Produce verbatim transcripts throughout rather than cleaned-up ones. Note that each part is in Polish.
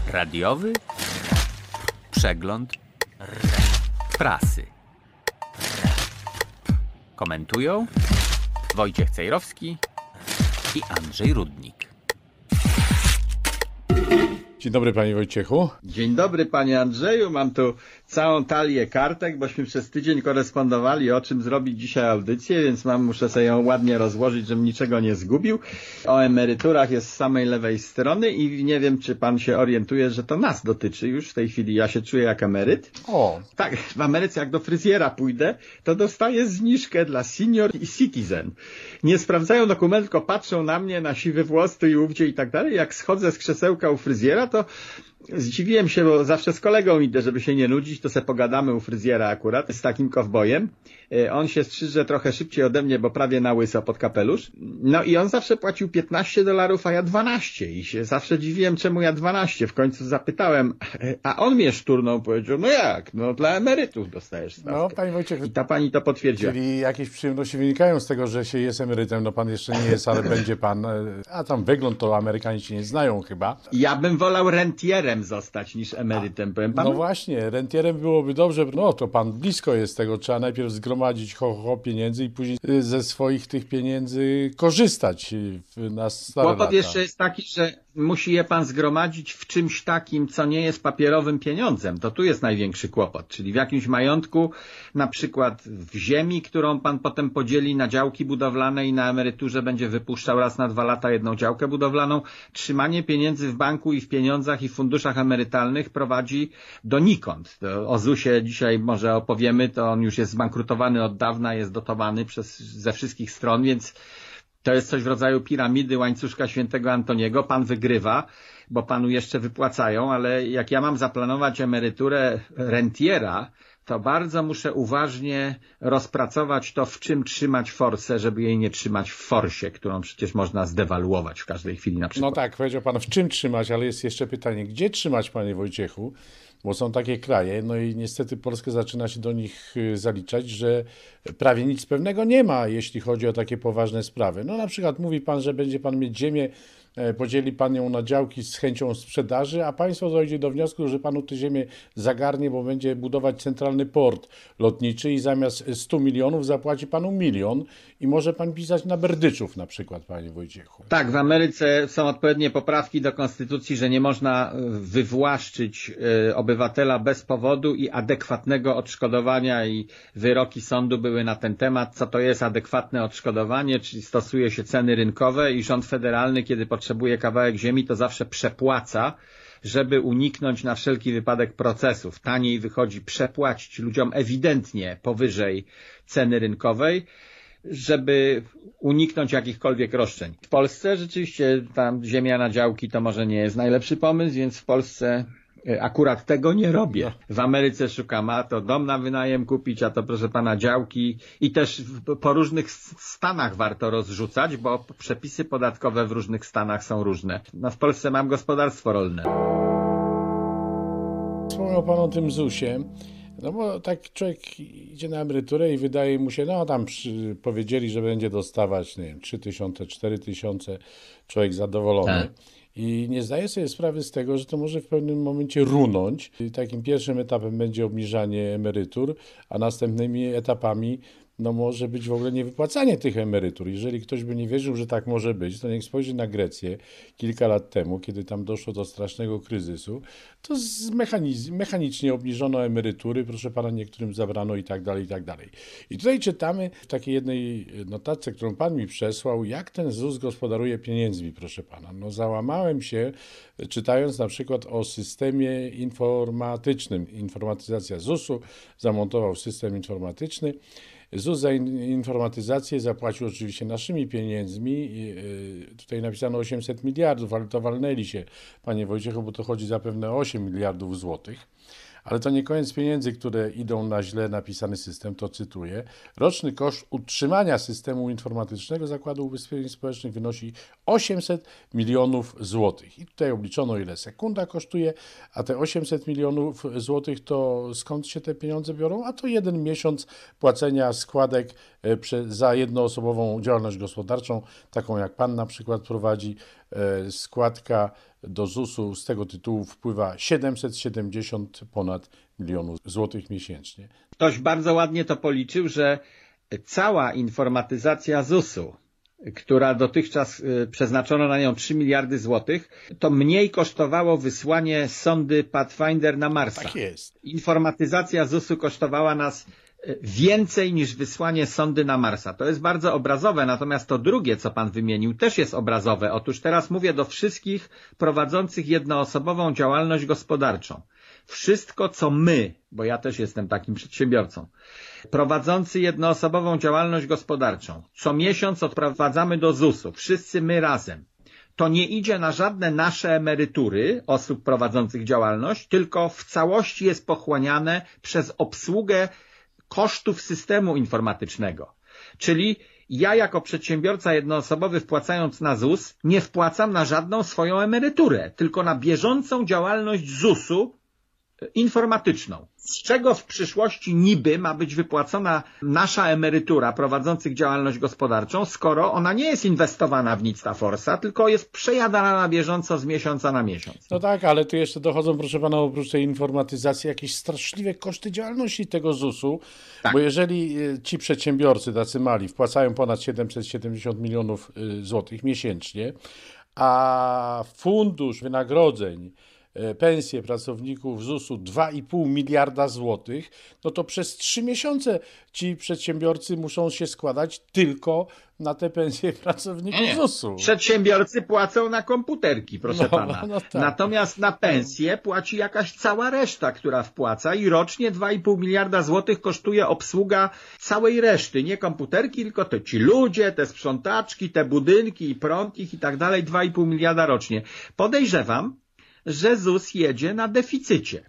Radiowy przegląd prasy. Komentują Wojciech Cejrowski i Andrzej Rudnik. Dzień dobry, panie Wojciechu. Dzień dobry, panie Andrzeju. Mam tu całą talię kartek, bośmy przez tydzień korespondowali, o czym zrobić dzisiaj audycję, więc mam, muszę sobie ją ładnie rozłożyć, żebym niczego nie zgubił. O emeryturach jest z samej lewej strony i nie wiem, czy pan się orientuje, że to nas dotyczy już w tej chwili. Ja się czuję jak emeryt. O. Tak, w Ameryce jak do fryzjera pójdę, to dostaję zniżkę dla senior i citizen. Nie sprawdzają dokumentu, tylko patrzą na mnie, na siwy włos tu i ówdzie i tak dalej. Jak schodzę z krzesełka u fryzjera, to zdziwiłem się, bo zawsze z kolegą idę, żeby się nie nudzić, to se pogadamy u fryzjera akurat, z takim kowbojem. On się strzyże trochę szybciej ode mnie, bo prawie na łyso pod kapelusz. No i on zawsze płacił piętnaście dolarów, a ja dwanaście. I się zawsze dziwiłem, czemu ja dwanaście. W końcu zapytałem, a on mnie szturnął, powiedział, no jak, no dla emerytów dostajesz stawkę. No, panie Wojciech, i ta pani to potwierdziła. Czyli jakieś przyjemności wynikają z tego, że się jest emerytem. No pan jeszcze nie jest, ale będzie pan. A tam wygląd to Amerykanie się nie znają chyba. Ja bym wolał rentierem zostać niż emerytem, powiem panu. No właśnie, rentierem byłoby dobrze. No to pan blisko jest tego. Trzeba najpierw zgromadzić ho, ho pieniędzy i później ze swoich tych pieniędzy korzystać na stare Kłopot lata. jeszcze jest taki, że musi je pan zgromadzić w czymś takim, co nie jest papierowym pieniądzem. To tu jest największy kłopot, czyli w jakimś majątku, na przykład w ziemi, którą pan potem podzieli na działki budowlane i na emeryturze będzie wypuszczał raz na dwa lata jedną działkę budowlaną. Trzymanie pieniędzy w banku i w pieniądzach i w funduszach emerytalnych prowadzi donikąd. To o zusie dzisiaj może opowiemy, to on już jest zbankrutowany od dawna, jest dotowany przez, ze wszystkich stron, więc to jest coś w rodzaju piramidy łańcuszka świętego Antoniego. Pan wygrywa, bo panu jeszcze wypłacają, ale jak ja mam zaplanować emeryturę rentiera, to bardzo muszę uważnie rozpracować to, w czym trzymać forsę, żeby jej nie trzymać w forsie, którą przecież można zdewaluować w każdej chwili na przykład. No tak, powiedział pan, w czym trzymać, ale jest jeszcze pytanie, gdzie trzymać, panie Wojciechu? Bo są takie kraje, no i niestety Polskę zaczyna się do nich zaliczać, że prawie nic pewnego nie ma, jeśli chodzi o takie poważne sprawy. No na przykład mówi pan, że będzie pan mieć ziemię, podzieli pan ją na działki z chęcią sprzedaży, a państwo dojdzie do wniosku, że panu tę ziemię zagarnie, bo będzie budować centralny port lotniczy i zamiast stu milionów zapłaci panu milion i może pan pisać na Berdyczów na przykład, panie Wojciechu. Tak, w Ameryce są odpowiednie poprawki do konstytucji, że nie można wywłaszczyć obywatela bez powodu i adekwatnego odszkodowania i wyroki sądu były na ten temat, co to jest adekwatne odszkodowanie, czyli stosuje się ceny rynkowe i rząd federalny, kiedy potrzebuje kawałek ziemi, to zawsze przepłaca, żeby uniknąć na wszelki wypadek procesów. Taniej wychodzi przepłacić ludziom ewidentnie powyżej ceny rynkowej, żeby uniknąć jakichkolwiek roszczeń. W Polsce rzeczywiście tam ziemia na działki to może nie jest najlepszy pomysł, więc w Polsce akurat tego nie robię. W Ameryce szukam, a to dom na wynajem kupić, a to proszę pana działki i też po różnych stanach warto rozrzucać, bo przepisy podatkowe w różnych stanach są różne. No w Polsce mam gospodarstwo rolne. Wspomniał pan o tym zusie. No bo tak człowiek idzie na emeryturę i wydaje mu się, no tam przy, powiedzieli, że będzie dostawać, nie wiem, trzy tysiące, cztery tysiące, człowiek zadowolony. Tak. I nie zdaje sobie sprawy z tego, że to może w pewnym momencie runąć. I takim pierwszym etapem będzie obniżanie emerytur, a następnymi etapami no może być w ogóle niewypłacanie tych emerytur. Jeżeli ktoś by nie wierzył, że tak może być, to niech spojrzy na Grecję kilka lat temu, kiedy tam doszło do strasznego kryzysu, to z mechaniz- mechanicznie obniżono emerytury, proszę pana, niektórym zabrano i tak dalej, i tak dalej. I tutaj czytamy w takiej jednej notatce, którą pan mi przesłał, jak ten ZUS gospodaruje pieniędzmi, proszę pana. No załamałem się, czytając na przykład o systemie informatycznym. Informatyzacja zusu, zamontował system informatyczny. ZUS za informatyzację zapłacił oczywiście naszymi pieniędzmi. Tutaj napisano osiemset miliardów, ale to walnęli się, panie Wojciechu, bo to chodzi zapewne o osiem miliardów złotych. Ale to nie koniec pieniędzy, które idą na źle napisany system, to cytuję. Roczny koszt utrzymania systemu informatycznego Zakładu Ubezpieczeń Społecznych wynosi osiemset milionów złotych. I tutaj obliczono, ile sekunda kosztuje, a te osiemset milionów złotych to skąd się te pieniądze biorą? A to jeden miesiąc płacenia składek za jednoosobową działalność gospodarczą, taką jak pan na przykład prowadzi, składka do zusu z tego tytułu wpływa siedemset siedemdziesiąt ponad milionów złotych miesięcznie. Ktoś bardzo ładnie to policzył, że cała informatyzacja zusu, która dotychczas przeznaczono na nią trzy miliardy złotych, to mniej kosztowało wysłanie sondy Pathfinder na Marsa. Tak jest. Informatyzacja zusu kosztowała nas więcej niż wysłanie sondy na Marsa. To jest bardzo obrazowe, natomiast to drugie, co pan wymienił, też jest obrazowe. Otóż teraz mówię do wszystkich prowadzących jednoosobową działalność gospodarczą. Wszystko, co my, bo ja też jestem takim przedsiębiorcą, prowadzący jednoosobową działalność gospodarczą, co miesiąc odprowadzamy do zusu, wszyscy my razem, to nie idzie na żadne nasze emerytury osób prowadzących działalność, tylko w całości jest pochłaniane przez obsługę kosztów systemu informatycznego. Czyli ja jako przedsiębiorca jednoosobowy wpłacając na ZUS nie wpłacam na żadną swoją emeryturę, tylko na bieżącą działalność zusu informatyczną. Z czego w przyszłości niby ma być wypłacona nasza emerytura prowadzących działalność gospodarczą, skoro ona nie jest inwestowana w nic ta forsa, tylko jest przejadana na bieżąco z miesiąca na miesiąc. No tak, ale tu jeszcze dochodzą, proszę pana, oprócz tej informatyzacji jakieś straszliwe koszty działalności tego zusu, tak. Bo jeżeli ci przedsiębiorcy tacy mali wpłacają ponad siedemset siedemdziesiąt milionów złotych miesięcznie, a fundusz wynagrodzeń, pensje pracowników zusu dwa i pół miliarda złotych, no to przez trzy miesiące ci przedsiębiorcy muszą się składać tylko na te pensje pracowników nie, zusu. Przedsiębiorcy płacą na komputerki, proszę no, pana. No tak. Natomiast na pensję płaci jakaś cała reszta, która wpłaca i rocznie dwa i pół miliarda złotych kosztuje obsługa całej reszty. Nie komputerki, tylko to ci ludzie, te sprzątaczki, te budynki i prąd ich i tak dalej. dwa i pół miliarda rocznie. Podejrzewam, że ZUS jedzie na deficycie.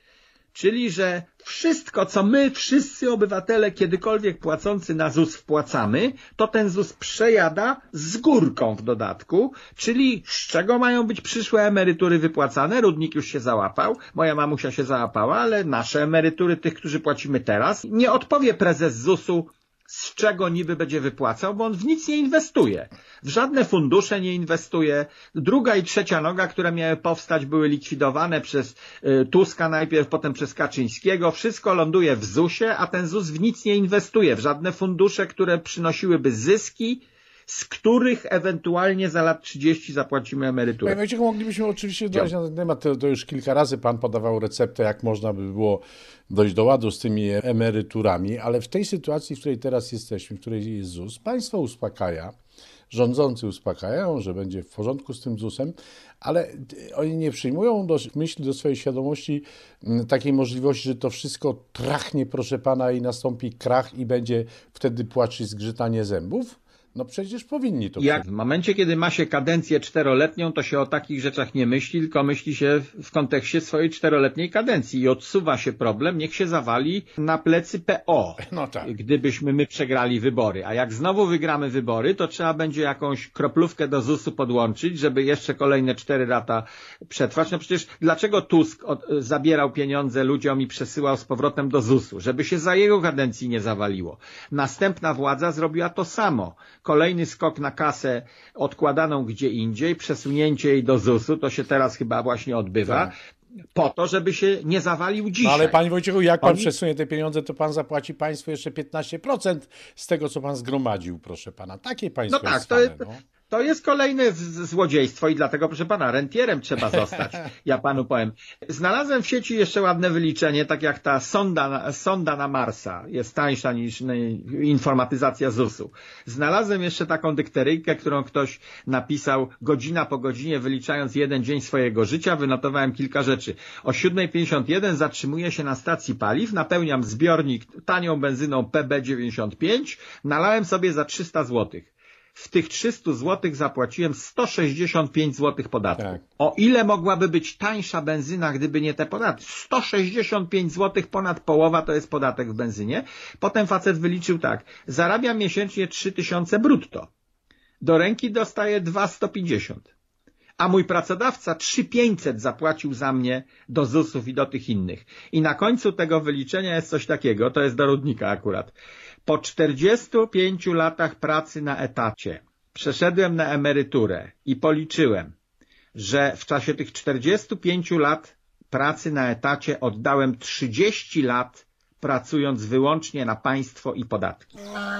Czyli, że wszystko, co my, wszyscy obywatele, kiedykolwiek płacący na ZUS wpłacamy, to ten ZUS przejada z górką w dodatku, czyli z czego mają być przyszłe emerytury wypłacane? Rudnik już się załapał, moja mamusia się załapała, ale nasze emerytury, tych, którzy płacimy teraz, nie odpowie prezes zusu, z czego niby będzie wypłacał, bo on w nic nie inwestuje. W żadne fundusze nie inwestuje. Druga i trzecia noga, które miały powstać, były likwidowane przez y, Tuska najpierw, potem przez Kaczyńskiego. Wszystko ląduje w zusie, a ten ZUS w nic nie inwestuje. W żadne fundusze, które przynosiłyby zyski, z których ewentualnie za lat trzydzieści zapłacimy emeryturę. Panie Wojciechu, moglibyśmy oczywiście dojść na ten temat. To, to już kilka razy pan podawał receptę, jak można by było dojść do ładu z tymi emeryturami, ale w tej sytuacji, w której teraz jesteśmy, w której jest ZUS, państwo uspokaja, rządzący uspokajają, że będzie w porządku z tym ZUS-em, ale oni nie przyjmują do myśli, do swojej świadomości takiej możliwości, że to wszystko trachnie, proszę pana, i nastąpi krach i będzie wtedy płacz i zgrzytanie zębów. No przecież powinni to Jak w momencie, kiedy ma się kadencję czteroletnią, to się o takich rzeczach nie myśli, tylko myśli się w kontekście swojej czteroletniej kadencji i odsuwa się problem, niech się zawali na plecy P O, no tak. Gdybyśmy my przegrali wybory. A jak znowu wygramy wybory, to trzeba będzie jakąś kroplówkę do zusu podłączyć, żeby jeszcze kolejne cztery lata przetrwać. No przecież dlaczego Tusk od, zabierał pieniądze ludziom i przesyłał z powrotem do zusu? Żeby się za jego kadencji nie zawaliło. Następna władza zrobiła to samo. Kolejny skok na kasę odkładaną gdzie indziej, przesunięcie jej do zusu, to się teraz chyba właśnie odbywa, tak. Po to, żeby się nie zawalił dzisiaj. No ale panie Wojciechu, jak pan Oni... przesunie te pieniądze, to pan zapłaci państwu jeszcze piętnaście procent z tego, co pan zgromadził, proszę pana. Takie państwo no tak, jest to fane, jest... no. To jest kolejne złodziejstwo i dlatego, proszę pana, rentierem trzeba zostać. Ja panu powiem. Znalazłem w sieci jeszcze ładne wyliczenie, tak jak ta sonda, sonda na Marsa jest tańsza niż informatyzacja zusu. Znalazłem jeszcze taką dykteryjkę, którą ktoś napisał godzina po godzinie, wyliczając jeden dzień swojego życia. Wynotowałem kilka rzeczy. O siódma pięćdziesiąt jeden zatrzymuję się na stacji paliw, napełniam zbiornik tanią benzyną P B dziewięćdziesiąt pięć, nalałem sobie za trzysta złotych. W tych trzystu złotych zapłaciłem sto sześćdziesiąt pięć złotych podatku. Tak. O ile mogłaby być tańsza benzyna, gdyby nie te podatki? sto sześćdziesiąt pięć złotych, ponad połowa to jest podatek w benzynie. Potem facet wyliczył tak, zarabiam miesięcznie trzy tysiące brutto. Do ręki dostaję dwa tysiące sto pięćdziesiąt. A mój pracodawca trzy tysiące pięćset zapłacił za mnie do zusów i do tych innych. I na końcu tego wyliczenia jest coś takiego, to jest do Rudnika akurat. Po czterdziestu pięciu latach pracy na etacie przeszedłem na emeryturę i policzyłem, że w czasie tych czterdziestu pięciu lat pracy na etacie oddałem trzydzieści lat pracując wyłącznie na państwo i podatki.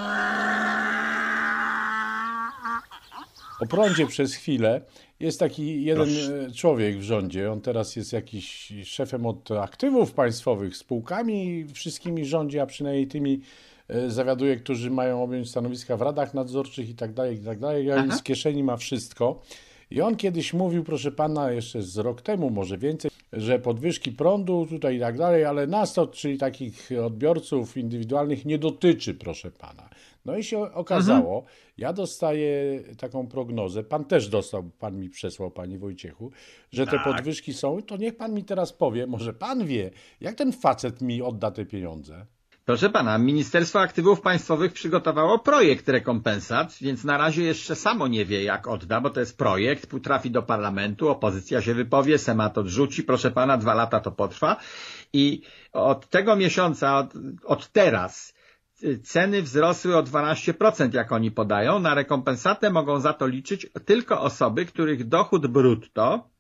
O prądzie przez chwilę. Jest taki jeden Proszę. człowiek w rządzie, on teraz jest jakiś szefem od aktywów państwowych, spółkami wszystkimi rządzi, a przynajmniej tymi zawiaduje, którzy mają objąć stanowiska w radach nadzorczych i tak dalej, i tak dalej. A on z kieszeni ma wszystko. I on kiedyś mówił, proszę pana, jeszcze z rok temu, może więcej, że podwyżki prądu tutaj i tak dalej, ale nas to, czyli takich odbiorców indywidualnych, nie dotyczy, proszę pana. No i się okazało, mhm. ja dostaję taką prognozę, pan też dostał, pan mi przesłał, panie Wojciechu, że te tak. podwyżki są, to niech pan mi teraz powie, może pan wie, jak ten facet mi odda te pieniądze? Proszę pana, Ministerstwo Aktywów Państwowych przygotowało projekt rekompensat, więc na razie jeszcze samo nie wie, jak odda, bo to jest projekt, trafi do parlamentu, opozycja się wypowie, Senat odrzuci, proszę pana, dwa lata to potrwa i od tego miesiąca, od, od teraz ceny wzrosły o dwanaście procent, jak oni podają. Na rekompensatę mogą za to liczyć tylko osoby, których dochód brutto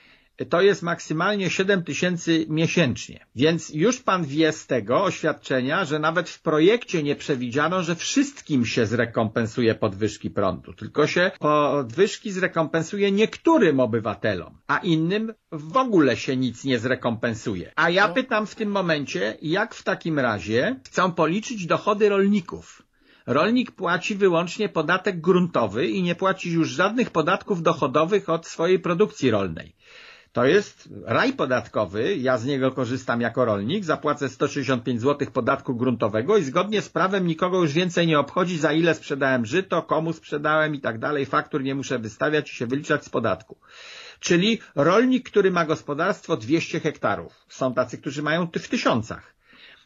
to jest maksymalnie siedem tysięcy miesięcznie. Więc już pan wie z tego oświadczenia, że nawet w projekcie nie przewidziano, że wszystkim się zrekompensuje podwyżki prądu, tylko się podwyżki zrekompensuje niektórym obywatelom, a innym w ogóle się nic nie zrekompensuje. A ja pytam w tym momencie, jak w takim razie chcą policzyć dochody rolników? Rolnik płaci wyłącznie podatek gruntowy i nie płaci już żadnych podatków dochodowych od swojej produkcji rolnej. To jest raj podatkowy, ja z niego korzystam jako rolnik, zapłacę sto sześćdziesiąt pięć złotych podatku gruntowego i zgodnie z prawem nikogo już więcej nie obchodzi, za ile sprzedałem żyto, komu sprzedałem i tak dalej, faktur nie muszę wystawiać i się wyliczać z podatku. Czyli rolnik, który ma gospodarstwo dwieście hektarów, są tacy, którzy mają w tysiącach,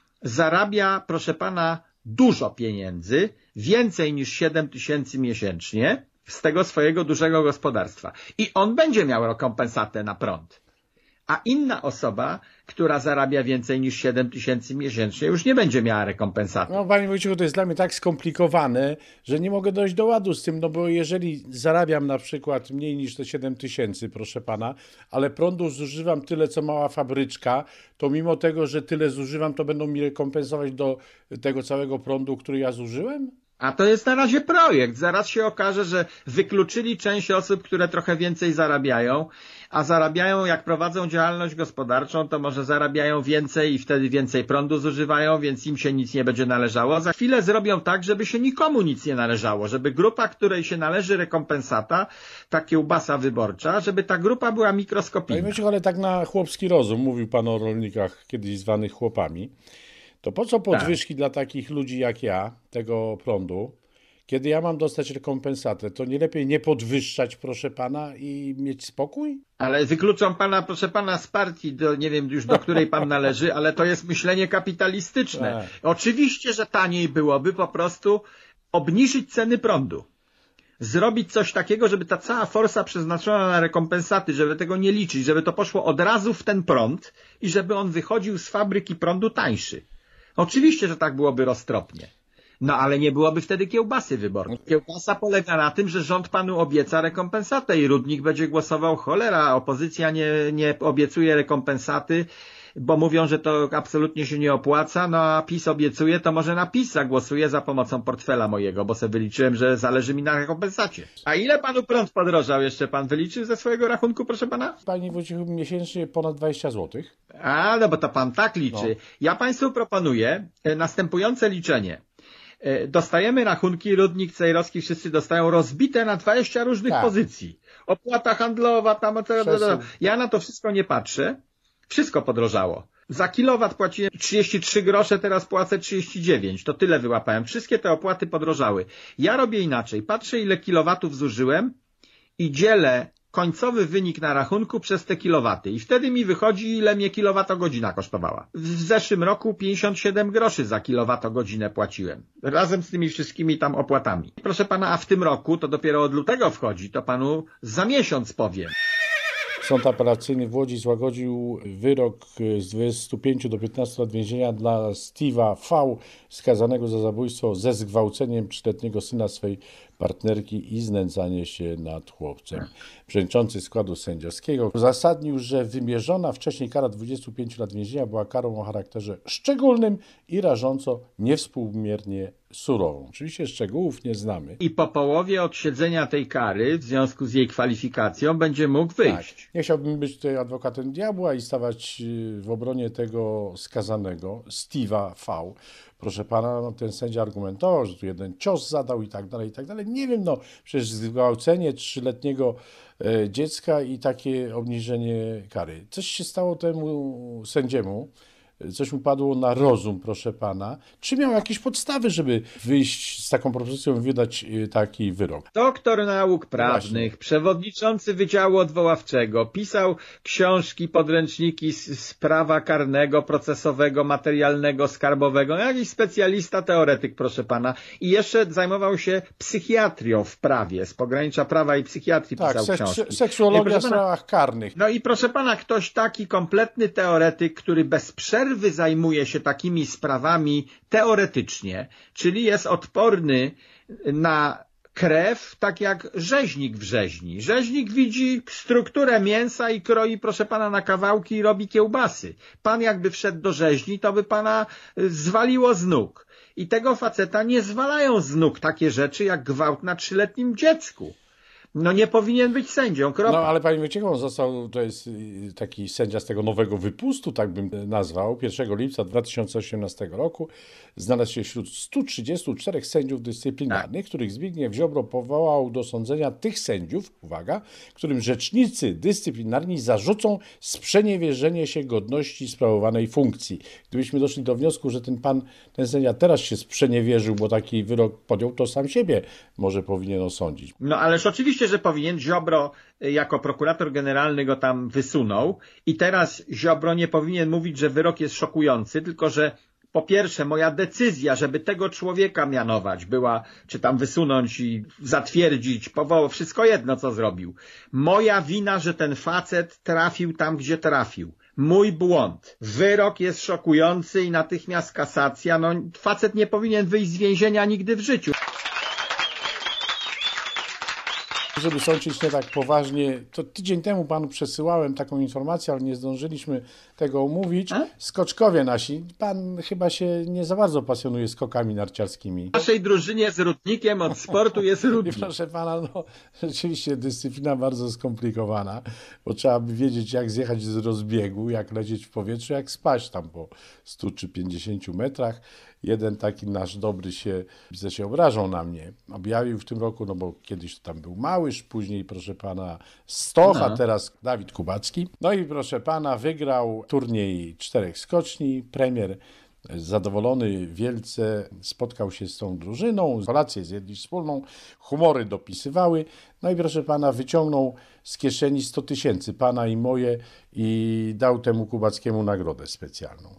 zarabia, proszę pana, dużo pieniędzy, więcej niż siedem tysięcy miesięcznie, z tego swojego dużego gospodarstwa. I on będzie miał rekompensatę na prąd. A inna osoba, która zarabia więcej niż siedem tysięcy miesięcznie, już nie będzie miała rekompensaty. No panie Wojciechu, to jest dla mnie tak skomplikowane, że nie mogę dojść do ładu z tym, no bo jeżeli zarabiam na przykład mniej niż te siedem tysięcy, proszę pana, ale prądu zużywam tyle, co mała fabryczka, to mimo tego, że tyle zużywam, to będą mi rekompensować do tego całego prądu, który ja zużyłem? A to jest na razie projekt. Zaraz się okaże, że wykluczyli część osób, które trochę więcej zarabiają, a zarabiają, jak prowadzą działalność gospodarczą, to może zarabiają więcej i wtedy więcej prądu zużywają, więc im się nic nie będzie należało. Za chwilę zrobią tak, żeby się nikomu nic nie należało, żeby grupa, której się należy rekompensata, ta kiełbasa wyborcza, żeby ta grupa była mikroskopijna. Panie Wojciechu, ale tak na chłopski rozum, mówił pan o rolnikach kiedyś zwanych chłopami. To po co podwyżki tak. dla takich ludzi jak ja, tego prądu, kiedy ja mam dostać rekompensatę, to nie lepiej nie podwyższać, proszę pana, i mieć spokój? Ale wykluczą pana, proszę pana, z partii, do, nie wiem już do której pan należy, ale to jest myślenie kapitalistyczne. Tak. Oczywiście, że taniej byłoby po prostu obniżyć ceny prądu. Zrobić coś takiego, żeby ta cała forsa przeznaczona na rekompensaty, żeby tego nie liczyć, żeby to poszło od razu w ten prąd i żeby on wychodził z fabryki prądu tańszy. Oczywiście, że tak byłoby roztropnie. No ale nie byłoby wtedy kiełbasy wyborczej. Kiełbasa polega na tym, że rząd panu obieca rekompensatę i Rudnik będzie głosował cholera. Opozycja nie, nie obiecuje rekompensaty, bo mówią, że to absolutnie się nie opłaca, no a PiS obiecuje, to może na PiS zagłosuję za pomocą portfela mojego, bo sobie wyliczyłem, że zależy mi na rekompensacie. A ile panu prąd podrożał jeszcze pan wyliczył ze swojego rachunku, proszę pana? Panie Wojciechu, miesięcznie ponad dwadzieścia złotych. A, no bo to pan tak liczy. No. Ja państwu proponuję następujące liczenie. Dostajemy rachunki, Rudnik, Cejrowski, wszyscy dostają rozbite na dwadzieścia różnych tak. pozycji. Opłata handlowa, tam, ja na to wszystko nie patrzę. Wszystko podrożało. Za kilowat płaciłem trzydzieści trzy grosze, teraz płacę trzydzieści dziewięć. To tyle wyłapałem. Wszystkie te opłaty podrożały. Ja robię inaczej. Patrzę, ile kilowatów zużyłem i dzielę końcowy wynik na rachunku przez te kilowaty. I wtedy mi wychodzi, ile mnie kilowatogodzina kosztowała. W zeszłym roku pięćdziesiąt siedem groszy za kilowatogodzinę płaciłem. Razem z tymi wszystkimi tam opłatami. Proszę pana, a w tym roku to dopiero od lutego wchodzi. To panu za miesiąc powiem. Sąd apelacyjny w Łodzi złagodził wyrok z dwudziestu pięciu do piętnastu lat więzienia dla Steve'a V, skazanego za zabójstwo ze zgwałceniem trzyletniego syna swej partnerki i znęcanie się nad chłopcem. Przewodniczący składu sędziowskiego uzasadnił, że wymierzona wcześniej kara dwudziestu pięciu lat więzienia była karą o charakterze szczególnym i rażąco niewspółmiernie surową. Oczywiście szczegółów nie znamy. I po połowie odsiedzenia tej kary, w związku z jej kwalifikacją, będzie mógł wyjść. Tak. Nie chciałbym być tutaj adwokatem diabła i stawać w obronie tego skazanego, Steve'a V. Proszę pana, no, ten sędzia argumentował, że tu jeden cios zadał i tak dalej, i tak dalej. Nie wiem, no przecież zgwałcenie trzyletniego e, dziecka i takie obniżenie kary. Coś się stało temu sędziemu, coś mu padło na rozum, proszę pana. Czy miał jakieś podstawy, żeby wyjść z taką propozycją i wydać taki wyrok? Doktor nauk prawnych, Właśnie. przewodniczący Wydziału Odwoławczego, pisał książki, podręczniki z, z prawa karnego, procesowego, materialnego, skarbowego. No, jakiś specjalista, teoretyk, proszę pana. I jeszcze zajmował się psychiatrią w prawie, z pogranicza prawa i psychiatrii Tak, pisał seks- książki. seksuologia Nie, w proszę pana, sprawach karnych. no i proszę pana, ktoś taki kompletny teoretyk, który bez przerwy zajmuje się takimi sprawami teoretycznie, czyli jest odporny na krew, tak jak rzeźnik w rzeźni. Rzeźnik widzi strukturę mięsa i kroi, proszę pana, na kawałki i robi kiełbasy. Pan jakby wszedł do rzeźni, to by pana zwaliło z nóg. I tego faceta nie zwalają z nóg takie rzeczy jak gwałt na trzyletnim dziecku. No nie powinien być sędzią, kropka. No ale panie Wojciech, on został, to jest taki sędzia z tego nowego wypustu, tak bym nazwał, pierwszego lipca dwa tysiące osiemnastego roku. Znalazł się wśród stu trzydziestu czterech sędziów dyscyplinarnych, tak. których Zbigniew Ziobro powołał do sądzenia tych sędziów, uwaga, którym rzecznicy dyscyplinarni zarzucą sprzeniewierzenie się godności sprawowanej funkcji. Gdybyśmy doszli do wniosku, że ten pan, ten sędzia teraz się sprzeniewierzył, bo taki wyrok podjął, to sam siebie może powinien osądzić. No ależ oczywiście, że powinien. Ziobro jako prokurator generalny go tam wysunął i teraz Ziobro nie powinien mówić, że wyrok jest szokujący, tylko że po pierwsze moja decyzja, żeby tego człowieka mianować była, czy tam wysunąć i zatwierdzić, powołać, wszystko jedno co zrobił. Moja wina, że ten facet trafił tam, gdzie trafił. Mój błąd. Wyrok jest szokujący i natychmiast kasacja. No facet nie powinien wyjść z więzienia nigdy w życiu. Żeby sądzić nie tak poważnie, to tydzień temu panu przesyłałem taką informację, ale nie zdążyliśmy tego omówić. A? Skoczkowie nasi, pan chyba się nie za bardzo pasjonuje skokami narciarskimi. W naszej drużynie z Rudnikiem od sportu jest Rudnik. I proszę pana, no rzeczywiście dyscyplina bardzo skomplikowana, bo trzeba by wiedzieć, jak zjechać z rozbiegu, jak lecieć w powietrzu, jak spaść tam po stu czy pięćdziesięciu metrach. Jeden taki nasz dobry się, widzę, się obrażał na mnie. Objawił w tym roku, no bo kiedyś to tam był Małysz, później proszę pana Stoch, no. a teraz Dawid Kubacki. No i proszę pana wygrał turniej czterech skoczni, premier zadowolony wielce spotkał się z tą drużyną, kolację zjedli wspólną, humory dopisywały, no i proszę pana wyciągnął z kieszeni sto tysięcy, pana i moje, i dał temu Kubackiemu nagrodę specjalną.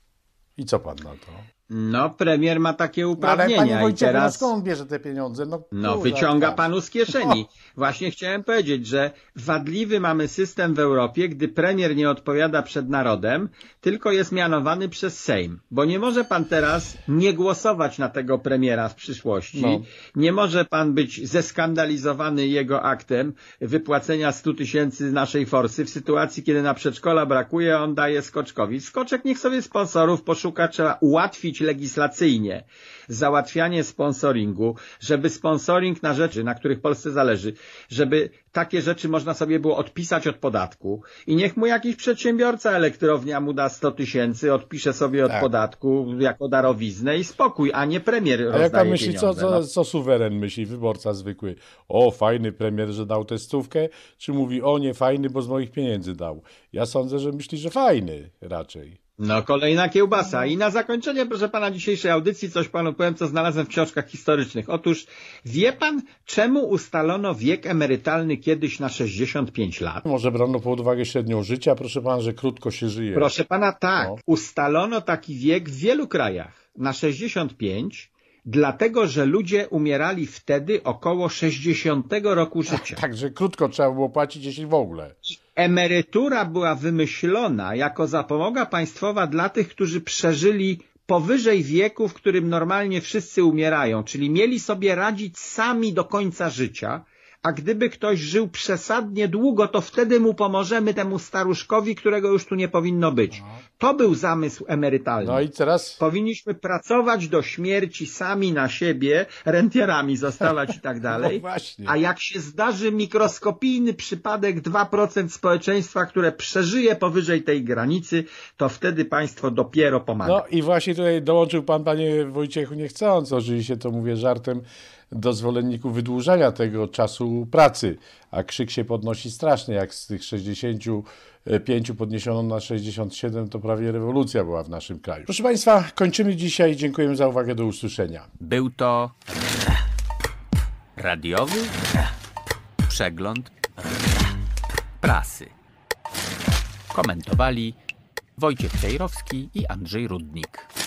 I co pan na to? No, premier ma takie uprawnienia. No, ale panie Wojciechu, i teraz... no skąd bierze te pieniądze? No, no wyciąga panu z kieszeni. Właśnie chciałem powiedzieć, że wadliwy mamy system w Europie, gdy premier nie odpowiada przed narodem, tylko jest mianowany przez Sejm. Bo nie może pan teraz nie głosować na tego premiera w przyszłości. No. Nie może pan być zeskandalizowany jego aktem wypłacenia stu tysięcy naszej forsy w sytuacji, kiedy na przedszkola brakuje, on daje Skoczkowi. Skoczek niech sobie sponsorów poszuka, trzeba ułatwić legislacyjnie załatwianie sponsoringu, żeby sponsoring na rzeczy, na których Polsce zależy, żeby takie rzeczy można sobie było odpisać od podatku i niech mu jakiś przedsiębiorca, elektrownia mu da sto tysięcy, odpisze sobie od tak. podatku jako darowiznę i spokój, a nie premier a rozdaje jaka myśli, pieniądze. Co, co, no. co suweren myśli, wyborca zwykły? O, fajny premier, że dał tę stówkę, czy mówi, o nie, fajny, bo z moich pieniędzy dał? Ja sądzę, że myśli, że fajny raczej. No, kolejna kiełbasa. I na zakończenie, proszę pana, dzisiejszej audycji coś panu powiem, co znalazłem w książkach historycznych. Otóż wie pan, czemu ustalono wiek emerytalny kiedyś na sześćdziesiąt pięć lat? Może brano pod uwagę średnią życia, proszę pana, że krótko się żyje. Proszę pana, tak. No. Ustalono taki wiek w wielu krajach na sześćdziesiąt pięć, dlatego, że ludzie umierali wtedy około sześćdziesiątego roku życia. Także krótko trzeba było płacić, jeśli w ogóle. Emerytura była wymyślona jako zapomoga państwowa dla tych, którzy przeżyli powyżej wieku, w którym normalnie wszyscy umierają, czyli mieli sobie radzić sami do końca życia, a gdyby ktoś żył przesadnie długo, to wtedy mu pomożemy, temu staruszkowi, którego już tu nie powinno być. To był zamysł emerytalny. No i teraz... Powinniśmy pracować do śmierci sami na siebie, rentierami zostawać i tak dalej. No właśnie. A jak się zdarzy mikroskopijny przypadek dwa procent społeczeństwa, które przeżyje powyżej tej granicy, to wtedy państwo dopiero pomaga. No i właśnie tutaj dołączył pan, panie Wojciechu, niechcąc, oczywiście to mówię żartem, do zwolenników wydłużania tego czasu pracy, a krzyk się podnosi strasznie, jak z tych sześćdziesięciu pięciu podniesiono na sześćdziesiąt siedem, to prawie rewolucja była w naszym kraju. Proszę państwa, kończymy dzisiaj, dziękujemy za uwagę, do usłyszenia. Był to radiowy przegląd prasy. Komentowali Wojciech Cejrowski i Andrzej Rudnik.